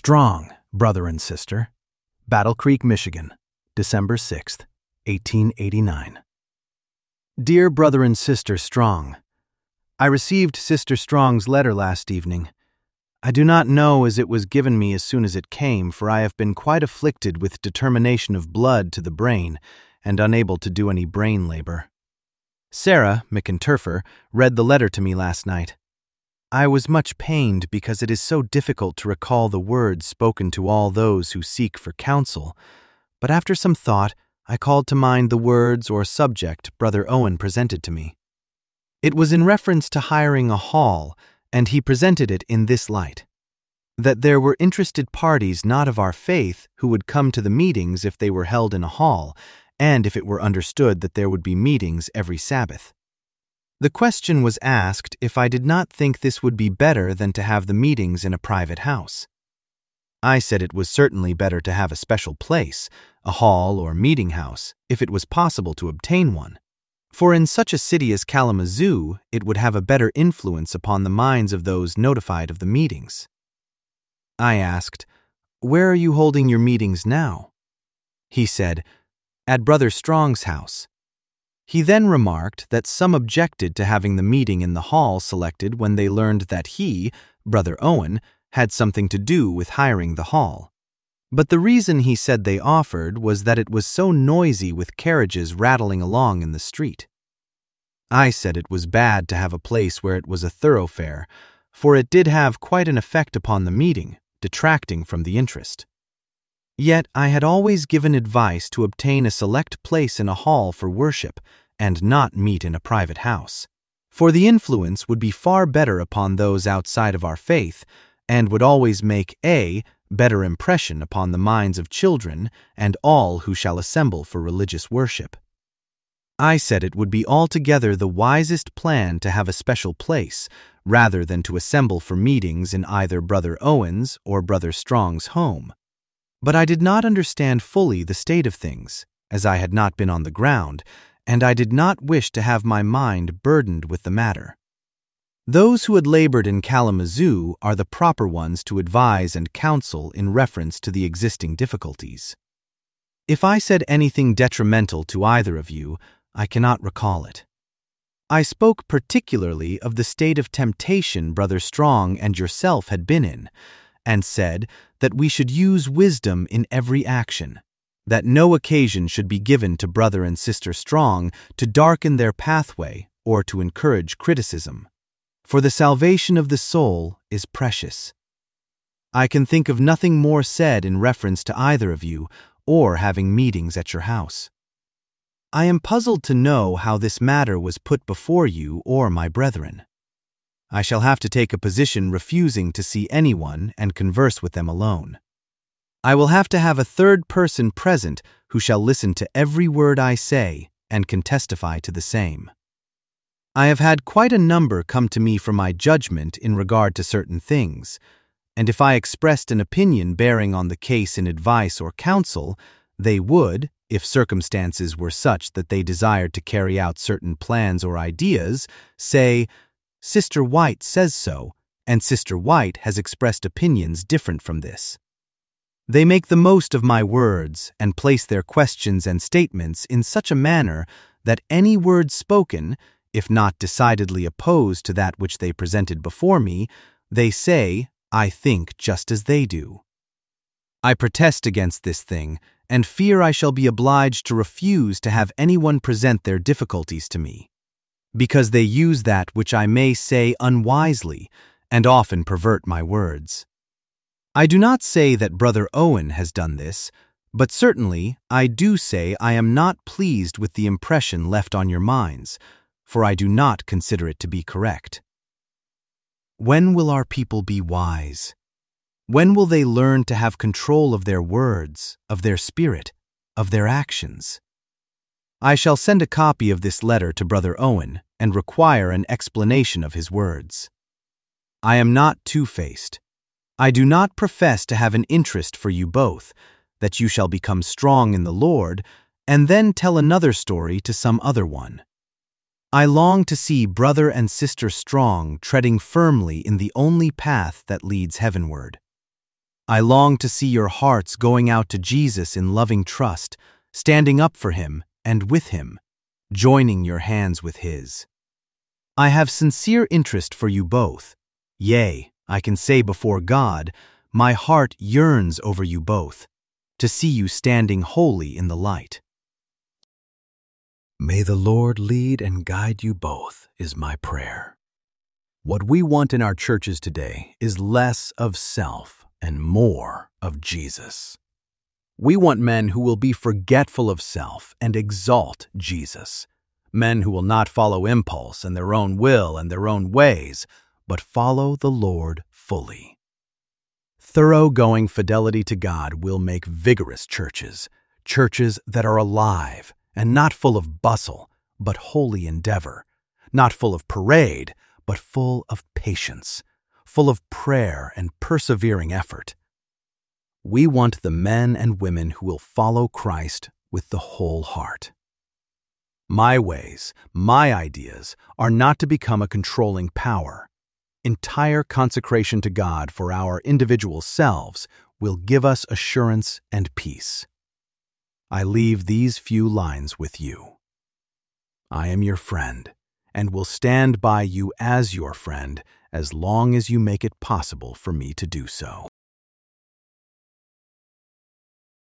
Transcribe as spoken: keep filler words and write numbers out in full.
Strong, brother and sister. Battle Creek, Michigan, December sixth, eighteen eighty-nine. Dear brother and sister Strong, I received Sister Strong's letter last evening. I do not know as it was given me as soon as it came, for I have been quite afflicted with determination of blood to the brain, and unable to do any brain labor. Sarah McInturfer read the letter to me last night. I was much pained because it is so difficult to recall the words spoken to all those who seek for counsel, but after some thought I called to mind the words or subject Brother Owen presented to me. It was in reference to hiring a hall, and he presented it in this light: that there were interested parties not of our faith who would come to the meetings if they were held in a hall, and if it were understood that there would be meetings every Sabbath. The question was asked if I did not think this would be better than to have the meetings in a private house. I said it was certainly better to have a special place, a hall or meeting house, if it was possible to obtain one, for in such a city as Kalamazoo it would have a better influence upon the minds of those notified of the meetings. I asked, "Where are you holding your meetings now?" He said, "At Brother Strong's house." He then remarked that some objected to having the meeting in the hall selected when they learned that he, Brother Owen, had something to do with hiring the hall. But the reason he said they offered was that it was so noisy with carriages rattling along in the street. I said it was bad to have a place where it was a thoroughfare, for it did have quite an effect upon the meeting, detracting from the interest. Yet I had always given advice to obtain a select place in a hall for worship and not meet in a private house, for the influence would be far better upon those outside of our faith and would always make a better impression upon the minds of children and all who shall assemble for religious worship. I said it would be altogether the wisest plan to have a special place rather than to assemble for meetings in either Brother Owen's or Brother Strong's home. But I did not understand fully the state of things, as I had not been on the ground, and I did not wish to have my mind burdened with the matter. Those who had labored in Kalamazoo are the proper ones to advise and counsel in reference to the existing difficulties. If I said anything detrimental to either of you, I cannot recall it. I spoke particularly of the state of temptation Brother Strong and yourself had been in, and said that we should use wisdom in every action, that no occasion should be given to Brother and Sister Strong to darken their pathway or to encourage criticism, for the salvation of the soul is precious. I can think of nothing more said in reference to either of you or having meetings at your house. I am puzzled to know how this matter was put before you or my brethren. I shall have to take a position refusing to see anyone and converse with them alone. I will have to have a third person present who shall listen to every word I say and can testify to the same. I have had quite a number come to me for my judgment in regard to certain things, and if I expressed an opinion bearing on the case in advice or counsel, they would, if circumstances were such that they desired to carry out certain plans or ideas, say, "Sister White says so, and Sister White has expressed opinions different from this." They make the most of my words and place their questions and statements in such a manner that any word spoken, if not decidedly opposed to that which they presented before me, they say, "I think just as they do." I protest against this thing, and fear I shall be obliged to refuse to have anyone present their difficulties to me, because they use that which I may say unwisely, and often pervert my words. I do not say that Brother Owen has done this, but certainly I do say I am not pleased with the impression left on your minds, for I do not consider it to be correct. When will our people be wise? When will they learn to have control of their words, of their spirit, of their actions? I shall send a copy of this letter to Brother Owen and require an explanation of his words. I am not two-faced. I do not profess to have an interest for you both, that you shall become strong in the Lord, and then tell another story to some other one. I long to see Brother and Sister Strong treading firmly in the only path that leads heavenward. I long to see your hearts going out to Jesus in loving trust, standing up for him and with him, joining your hands with his. I have sincere interest for you both. Yea, I can say before God, my heart yearns over you both, to see you standing holy in the light. May the Lord lead and guide you both, is my prayer. What we want in our churches today is less of self and more of Jesus. We want men who will be forgetful of self and exalt Jesus. Men who will not follow impulse and their own will and their own ways, but follow the Lord fully. Thoroughgoing fidelity to God will make vigorous churches, churches that are alive and not full of bustle, but holy endeavor, not full of parade, but full of patience, full of prayer and persevering effort. We want the men and women who will follow Christ with the whole heart. My ways, my ideas, are not to become a controlling power. Entire consecration to God for our individual selves will give us assurance and peace. I leave these few lines with you. I am your friend, and will stand by you as your friend as long as you make it possible for me to do so.